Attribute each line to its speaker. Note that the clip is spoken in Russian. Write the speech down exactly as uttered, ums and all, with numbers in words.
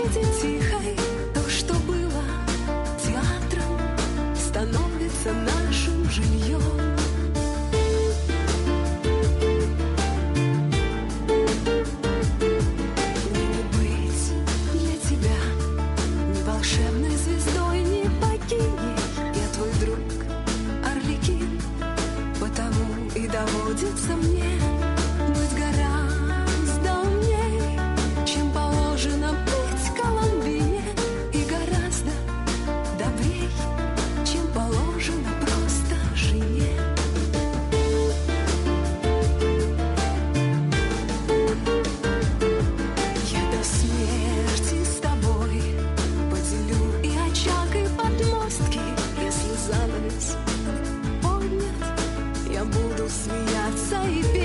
Speaker 1: будет тихой. То, что было театром, становится нашим жильем. Не быть для тебя ни волшебной звездой, ни богиней. Я твой друг, Арлекин, потому и доводится мне быть гораздо умней, чем положено быть Коломбине, и гораздо добрей, чем положено просто жене. Я до смерти с тобой поделю и очаг, и подмостки. Если занавес поднят, я буду смеяться и петь.